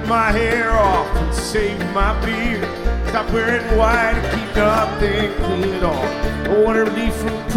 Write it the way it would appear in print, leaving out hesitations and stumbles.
my hair off and save my beard. Stop wearing white and keep nothing good on. I want to leave from